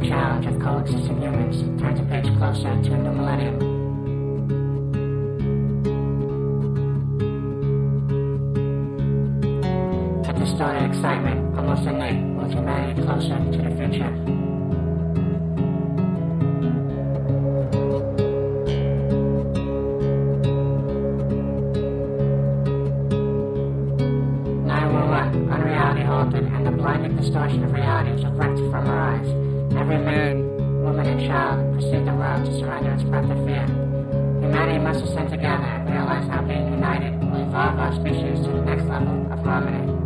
challenge of coexisting humans turns a page closer to a new millennium. The distorted excitement, almost innate, moves humanity closer to the future. Unreality halted, and the blinding distortion of reality was ripped from our eyes. Every man, woman, and child perceived the world to surrender its breath of fear. Humanity must ascend together and realize how being united will evolve our species to the next level of harmony.